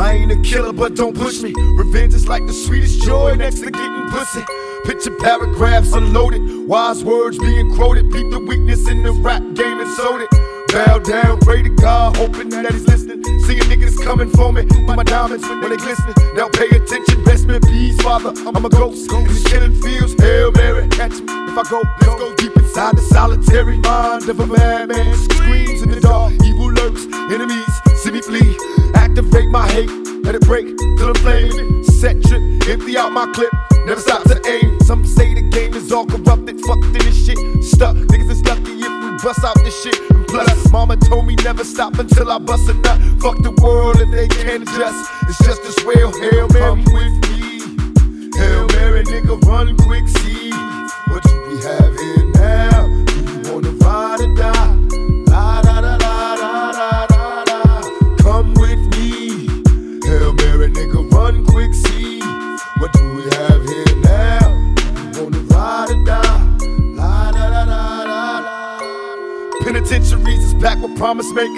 I ain't a killer, but don't push me. Revenge is like the sweetest joy next to getting pussy. Picture paragraphs unloaded, wise words being quoted. Peep the weakness in the rap game and sold it. Bow down, pray to God, hoping that he's listening. Seeing niggas coming for me, my diamonds when they glistening. Now pay attention, rest in peace, Father. I'm a ghost in these killing fields. Hail Mary, catch me if I go. Let's go deep inside the solitary mind of a madman. Screams in the dark, evil lurks, enemies see me flee. Activate my hate, let it break till I'm flaming. Set trip, empty out my clip, never stop to aim. Some say the game is all corrupted, fucked in this shit. Stuck, niggas is lucky if we bust out this shit. And plus, mama told me never stop until I bust a nut. Fuck the world if they can't adjust. It's just as well. Hail Mary, come with me. Hail Mary, nigga, run quick, see what do we have here now? Do you wanna ride or die? La da da da da da da da. Come with me. Hail Mary, nigga, run quick, see what do we have here now? Do you wanna ride or die? La da da da da da. Penitentiaries is packed with promise makers.